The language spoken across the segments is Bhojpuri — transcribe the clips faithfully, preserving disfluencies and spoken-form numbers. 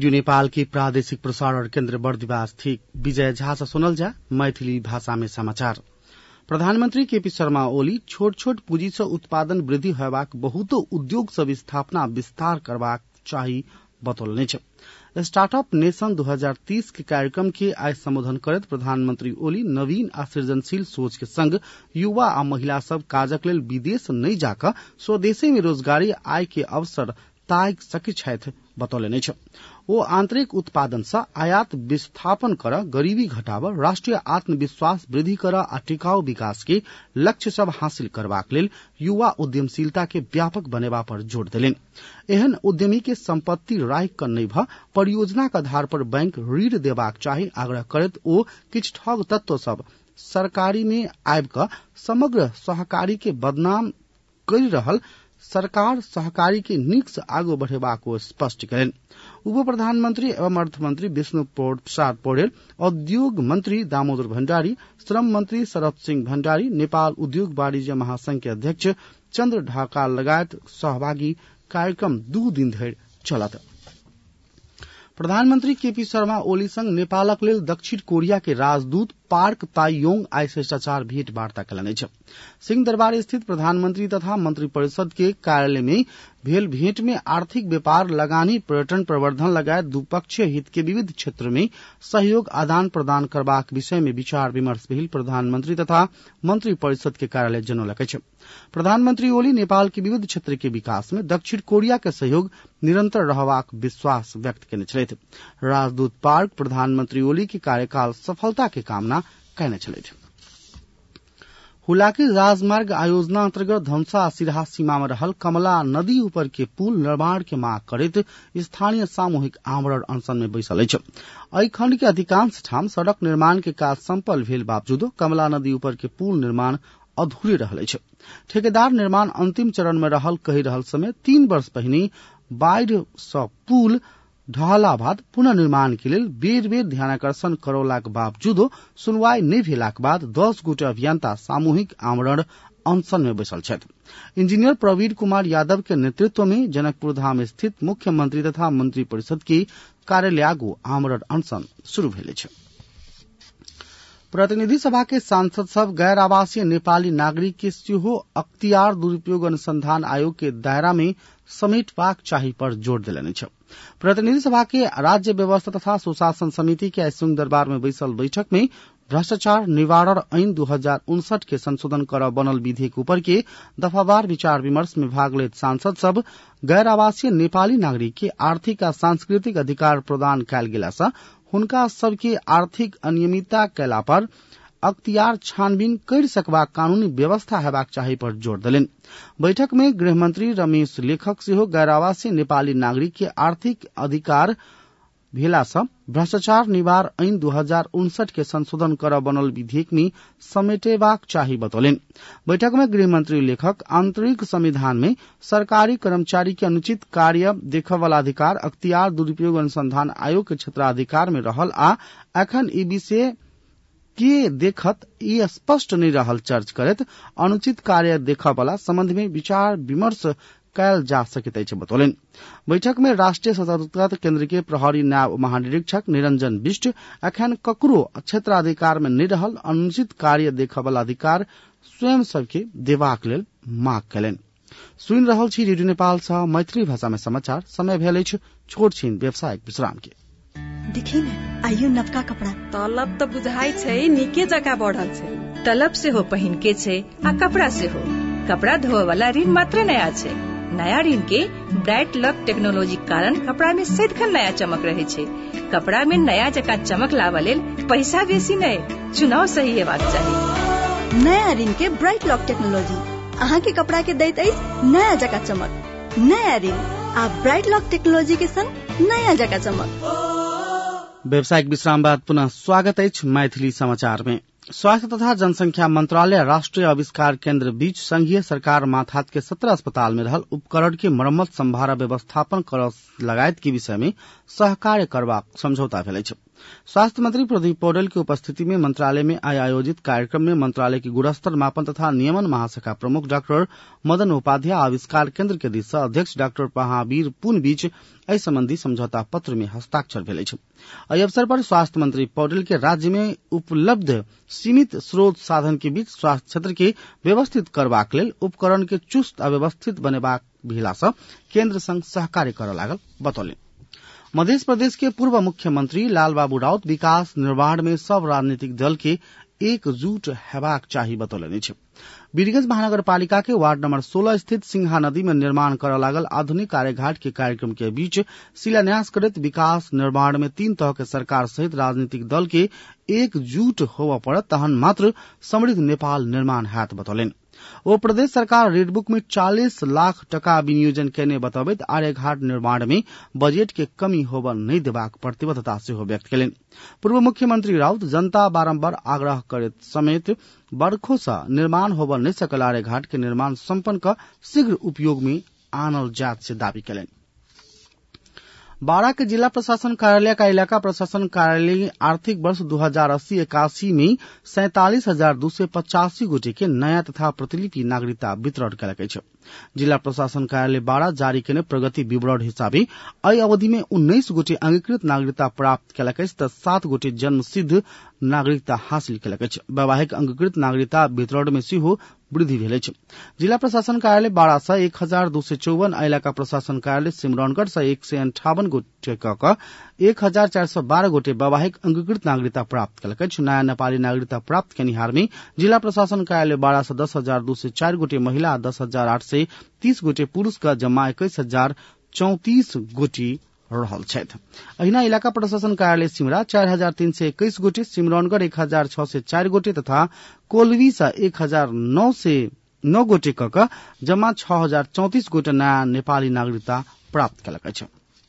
रेडियो नेपाल के प्रादेशिक प्रसारण केन्द्र बर्दिवास थी विजय झा से सुनल जा मैथिली भाषा में समाचार। प्रधानमंत्री केपी शर्मा ओली छोट छोट पूंजी से उत्पादन वृद्धि होयबाक बहुतो उद्योग सब स्थापना विस्तार करबाक चाही बतौलने छ। स्टार्टअप नेशन दो हजार तीस के कार्यक्रम के आज संबोधन करत प्रधानमंत्री ओली नवीन आ सृजनशील सोच के संग युवा आ महिला सब काजक लेल विदेश नहीं जाकर स्वदेशे में रोजगारी आय के अवसर ताक सकी छथि बतौलने छ। ओ आंतरिक उत्पादन से आयात विस्थापन कर गरीबी घटाव राष्ट्रीय आत्मविश्वास वृद्धि कर आ टिकाऊ विकास के लक्ष्य सब हासिल करबाक लेल युवा उद्यमशीलता के व्यापक बनेबा पर जोर देलनि। एहन उद्यमी के संपत्ति राखि क नहीं भ परियोजना के आधार पर बैंक ऋण देबाक चाही आग्रह करैत ओ किछ ठग तत्व सब सरकारी में आबि क समग्र सहकारी के बदनाम करि रहल सरकार सहकारी के नीक से आगू बढ़ेबाक स्पष्ट करें। उप प्रधानमंत्री एवं अर्थमंत्री विष्णु प्रसाद पौडेल, उद्योग मंत्री दामोदर भण्डारी, श्रम मंत्री शरद सिंह भण्डारी, नेपाल उद्योग वाणिज्य महासंघ के अध्यक्ष चन्द्र ढकाल लगायत सहभागी कार्यक्रम दू दिन धरि चलत। प्रधानमंत्री केपी शर्मा ओली संग नेपालक लेल दक्षिण कोरिया के राजदूत पार्क ताइयोंग आइ शिष्टाचार भेंट वार्ता कयलनि छ। सिंहदरबार स्थित प्रधानमंत्री तथा मंत्री परिषद के कार्यालय में भेल भेंट में आर्थिक व्यापार, लगानी, पर्यटन प्रवर्धन लगायत द्विपक्षीय हित के विविध क्षेत्र में सहयोग आदान प्रदान करबाक विषय में विचार विमर्श भेल प्रधानमंत्री तथा मंत्री परिषद के कार्यालय जनौलक अछि। प्रधानमंत्री ओली नेपाल के विविध क्षेत्र के विकास में दक्षिण कोरिया के सहयोग निरंतर रहबाक विश्वास व्यक्त कयने छथि। राजदूत पार्क प्रधानमंत्री ओली के कार्यकाल सफलता के कामना कयने छथि। हुलाकी राजमार्ग आयोजना अंतर्गत धनुषा आ सिराहा सीमा में रहल कमला नदी ऊपर के पुल निर्माण के मांग करैत स्थानीय सामूहिक आमरण अनशन में बैसल अछि। एहि खंड के अधिकांश ठाम सड़क निर्माण के काज संपन्न भेल बावजूदो कमला नदी ऊपर के पुल निर्माण अधूरे रहल अछि। ठेकेदार निर्माण अंतिम चरण में रहल कहि रहल समय तीन वर्ष पहिने बाढ़ि सँ पुल ढहला बाद पुनः निर्माण के लेल बेर बेर ध्यानाकर्षण करौलाक बावजूदो सुनवाई नहीं भेलाक बाद दस गोटे अभियंता सामूहिक आमरण अनशन में बैसल छथि। इंजीनियर प्रवीण कुमार यादव के नेतृत्व में जनकपुर धाम स्थित मुख्यमंत्री तथा मंत्री परिषद के कार्यालय आगू आमरण अनशन शुरू भेल अछि। प्रतिनिधि सभा के सांसद सब गैर आवासीय नेपाली नागरिक के सेहो अख्तियार दुरुपयोग अनुसंधान आयोग के दायरा में समेटबाक चाही पर जोर देलनि छ। प्रतिनिधि सभा के राज्य व्यवस्था तथा सुशासन समिति के सिंह दरबार में बैसल बैठक में भ्रष्टाचार निवारण ऐन दो हजार उनसठ के संशोधन कर बनल विधेयक ऊपर के दफावार विचार विमर्श में भाग लेत सांसद सब गैर आवासीय नेपाली नागरिक के आर्थिक आ सांस्कृतिक अधिकार प्रदान कयल गेला सँ हुनका सबके आर्थिक अनियमितता कयला पर अख्तियार छानबीन कर सकबाक कानूनी व्यवस्था हेबाक चाही पर जोर देलनि। बैठक में गृहमंत्री रमेश लेखक सेहो गैर आवासीय नेपाली नागरिक के आर्थिक अधिकार भेला सँ भ्रष्टाचार निवार ऐन दो हजार उनसठ के संशोधन कर बनल विधेयक में समेटेबाक चाही बतौलनि। बैठक में गृहमंत्री लेखक आंतरिक संविधान में सरकारी कर्मचारी के अनुचित कार्य देखय वाला अधिकार अख्तियार दुरुपयोग अनुसंधान आयोग के क्षेत्राधिकार में रहल आ एखन ई विषय के देखत ई स्पष्ट नहीं रहल चर्च करत अनुचित कार्य देखय वाला संबंध में विचार विमर्श कयल जा सकैत अछि बतौलनि। बैठक में राष्ट्रीय सतर्कता केंद्र के प्रहरी नायब महानिरीक्षक निरंजन बिष्ट एखन ककरो क्षेत्राधिकार में नहीं रहल अनुचित कार्य देखय वाला अधिकार स्वयं सबके देबाक लेल मांग कयलनि। सुनि रहल छी रेडियो नेपाल सँ मैथिली भाषा में समाचार। समय भेल अछि छोट छीन व्यावसायिक विश्राम के। देखी न आइयो नवका कपड़ा तलब तो बुझाई छै नीके जका बढ़ल छै। तलब से हो पहिन के छै आ कपड़ा से हो कपड़ा धोए वाला ऋण मात्र नया छै। नया ऋण के ब्राइट लक टेक्नोलॉजी कारण कपड़ा में सदिखन नया चमक रहे छै। कपड़ा में नया जका चमक लावा लेल पैसा बेसी नहीं, चुनाव सही हेबाक चाही। नया ऋण के ब्राइट लक टेक्नोलॉजी अहाँ के कपड़ा के दैत अछि नया जका चमक। नया ऋण आ ब्राइट लक टेक्नोलॉजी के संग नया जका चमक। व्यावसायिक विश्राम बाद पुनः स्वागत अछि मैथिली समाचार में। स्वास्थ्य तथा जनसंख्या मंत्रालय राष्ट्रीय आविष्कार केंद्र बीच संघीय सरकार माथात के सत्रह अस्पताल में रहल उपकरण के मरम्मत संभार व्यवस्थापन कर लगायत के विषय में सहकार्य करबाक समझौता भेल अछि। स्वास्थ्य मंत्री प्रदीप पौडेल की उपस्थिति में मंत्रालय में आज आयोजित कार्यक्रम में मंत्रालय की गुणस्तर मापन तथा नियमन महाशाखा प्रमुख डाक्टर मदन उपाध्याय आविष्कार केन्द्र के दिशा अध्यक्ष डाक्टर महावीर पुन बीच एहि संबंधी समझौता पत्र में हस्ताक्षर भेल छै। एहि अवसर पर स्वास्थ्य मंत्री पौडेल के राज्य में उपलब्ध सीमित स्रोत साधन के बीच स्वास्थ्य क्षेत्र के व्यवस्थित करबाक लेल उपकरण के चुस्त आ व्यवस्थित बनेबाक भेला सँ केन्द्र संग सहकार्य करऽ लागल बतौलनि। मध्य प्रदेश के पूर्व मुख्यमंत्री लालबाबू राउत विकास निर्माण में सब राजनीतिक दल के एकजुट हेबाक चाही बतौलनि छै। वीरगंज महानगरपालिका के वार्ड नंबर सोलह स्थित सिंहा नदी में निर्माण करऽ लागल आधुनिक कार्यघाट के कार्यक्रम के बीच शिलान्यास करैत विकास निर्माण में तीन तरह के सरकार सहित राजनीतिक दल के एकजुट होबऽ पड़त तहन मात्र समृद्ध नेपाल निर्माण हैत बतौलनि। ओ प्रदेश सरकार रेड बुक में चालीस लाख टका विनियोजन केने बतबैत आर्यघाट निर्माण में बजट के कमी होबऽ नहीं देबाक प्रतिबद्धता सेहो व्यक्त केलनि। पूर्व मुख्यमंत्री राउत जनता बारंबार आग्रह करैत समेत बरखो सँ निर्माण होबऽ नहीं सकल आर्यघाट के निर्माण संपन्न क शीघ्र उपयोग में आनल जात से दावी केलनि। बारा के जिला प्रशासन कार्यालय का इलाका प्रशासन कार्यालय आर्थिक वर्ष दो हजार अस्सी इक्यासी में सैंतालीस हजार दो सौ पचासी गोटे के नया तथा प्रतिलिपि नागरिकता वितरण कयलक छै। जिला प्रशासन कार्यालय बारा जारी केने प्रगति विवरण हिसाबे एहि अवधि में उन्नीस गोटे अंगीकृत नागरिकता प्राप्त कयलक अछि तऽ सात गोटे जन्म सिद्ध नागरिकता हासिल कयलक अछि। वैवाहिक अंगीकृत नागरिकता वितरण में सेहो वृद्धि भेल अछि। जिला प्रशासन कार्यालय बारा सँ एक हजार दो सौ चौवन इलाका प्रशासन कार्यालय सिमरौनगढ़ सँ एक सौ अंठावन गोटे कऽ एक हजार चार सौ बारह गोटे वैवाहिक अंगीकृत नागरिकता प्राप्त कयलक अछि। नया नेपाली नागरिकता प्राप्त केनिहार में जिला प्रशासन कार्यालय बारा सँ दस हजार दो सौ चार गोटे महिला दस हजार आठ सौ तीस गोटे पुरुष का जमा इक्कीस हजार चौंतीस गोटे रहल छथि। अहिना इलाका प्रशासन कार्यालय सिमरा चार हजार तीन सौ इक्कीस गोटे, सिमरौनगढ़ एक हजार छह सौ चार गोटे तथा कोलवी सँ एक हजार नौ सौ नौ गोटे कऽ जमा छह हजार चौंतीस गोटे नया नेपाली नागरिकता प्राप्त कयलक अछि।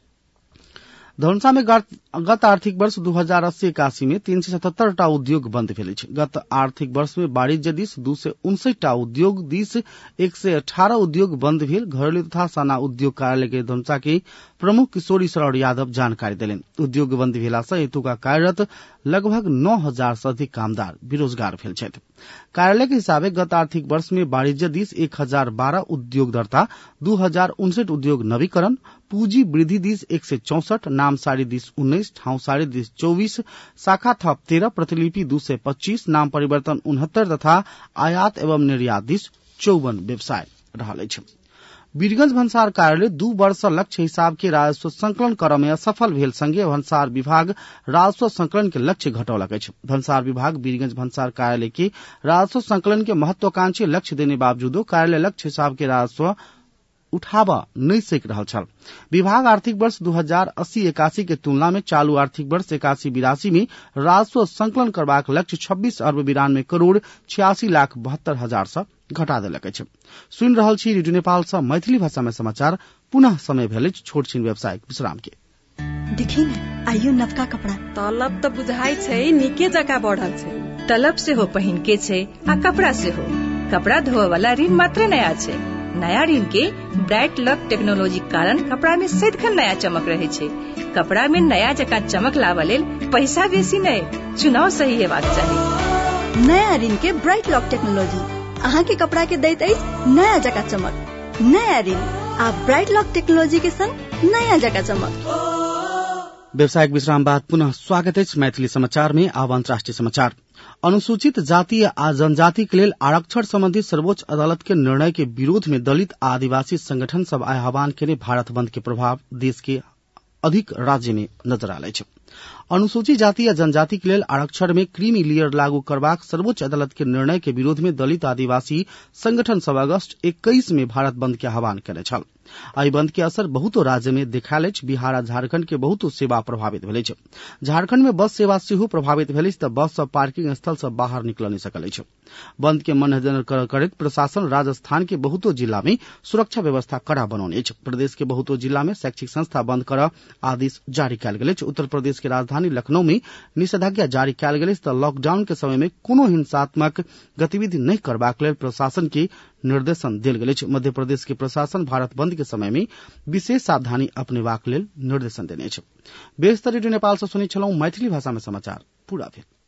धनुषा में गत आर्थिक वर्ष दो हजार अस्सी इक्यासी में तीन सौ सतहत्तर टा उद्योग बंद भेल छै। गत आर्थिक वर्ष में वाणिज्य दिस दू सौ उनसठ टा उद्योग दिस एक सौ अठारह उद्योग बंद भेल। घरेलू तथा साना उद्योग कार्यालय के धनुषा के प्रमुख किशोरी शरण यादव जानकारी देलनि। उद्योग बंद भेला सँ एतुका कार्यरत लगभग नौ हजार से अधिक कामदार बेरोजगार भेल छथि। कार्यालय के हिसाबे गत आर्थिक वर्ष में वाणिज्य दिस एक हजार बारह उद्योगदर्ता, दू हजार उनसठ उद्योग नवीकरण, पूंजी वृद्धि दिस एक सौ चौसठ, नामसारी दिस उन्नीस, ठाउँसारी दिस चौबीस, शाखा थप तेरह, प्रतिलिपि दू सौ पच्चीस, नाम परिवर्तन उनहत्तर तथा आयात एवं निर्यात दिस चौवन व्यवसाय रहल अछि। वीरगंज भन्सार कार्यालय दू वर्ष लक्ष्य हिसाब के राजस्व संकलन करय में असफल भेल संगे भन्सार विभाग राजस्व संकलन के लक्ष्य घटौलक अछि। भन्सार विभाग वीरगंज भन्सार कार्यालय के राजस्व संकलन के महत्वाकांक्षी लक्ष्य देने बावजूदो कार्यालय लक्ष्य हिसाब के राजस्व उठाबा नहीं सक रहल छल। विभाग आर्थिक वर्ष दो हजार अस्सी इक्यासी के तुलना में चालू आर्थिक वर्ष इक्यासी बिरासी में राजस्व संकलन करबाक लक्ष्य छब्बीस अरब बिरानवे करोड़ छियासी लाख बहत्तर हजार से घटा देलक अछि। सुनि रहल छी रेडियो नेपाल सँ मैथिली भाषा में समाचार। पुनः समय भेल छोट छीन व्यावसायिक विश्राम के। देखी न आइयो नवका कपड़ा तलब त बुझाई छै नीके जका बढ़ल छै। तलब से हो पहिन के छै आ कपड़ा से हो कपड़ा धोए वाला ऋण मात्र नया छै। नया ऋण के ब्राइट लक टेक्नोलॉजी कारण कपड़ा में सदिखन नया चमक रहे छै। कपड़ा में नया जका चमक लावा लेल पैसा बेसी नहीं, चुनाव सही हेबाक चाही। नया ऋण के ब्राइट लक टेक्नोलॉजी अहाँ के कपड़ा के दैत अछि नया जका चमक। नया ऋण आ ब्राइट लक टेक्नोलॉजी के संग नया जका चमक। व्यवसायिक विश्राम बाद पुनः स्वागत अछि मैथिली समाचार में। आब अंतर्राष्ट्रीय समाचार। अनुसूचित जाति आ जनजाति के लेल आरक्षण संबंधी सर्वोच्च अदालत के निर्णय के विरोध में दलित आ आदिवासी संगठन सब आह्वान केने भारत बंद के प्रभाव देश के अधिक राज्य में नजर आयल अछि। अनुसूचित जाति या जनजाति के लेल आरक्षण में क्रीमी लेयर लागू करबाक सर्वोच्च अदालत के निर्णय के विरोध में दलित आदिवासी संगठन सब अगस्त इक्कीस में भारत बंद के आह्वान केने छल। एहि बंद के असर बहुतो राज्य में देखायल अछि। बिहार आ झारखंड के बहुतो सेवा प्रभावित भेल अछि। झारखंड में बस सेवा सेहो प्रभावित भेल अछि तऽ बस सब पार्किंग स्थल से बाहर निकल नहीं सकल अछि। बंद के मद्देनजर करैत प्रशासन राजस्थान के बहुतो जिला में सुरक्षा व्यवस्था कड़ा बनौने अछि। प्रदेश के बहुतो जिला में शैक्षिक संस्था बंद करऽ आदेश जारी कयल गेल अछि। उत्तर प्रदेश के राजधानी राजधानी लखनऊ में निषेधाज्ञा जारी कयल गेल त लॉकडाउन के समय में कोनो हिंसात्मक गतिविधि नहीं करबाक लेल प्रशासन के निर्देशन देल गेल अछि। मध्य प्रदेश के प्रशासन भारत बंद के समय में विशेष सावधानी अपनेबाक लेल निर्देशन देने अछि। बेस रेडियो नेपाल से सुनै छलहुं मैथिली भाषा में समाचार पूरा भेल।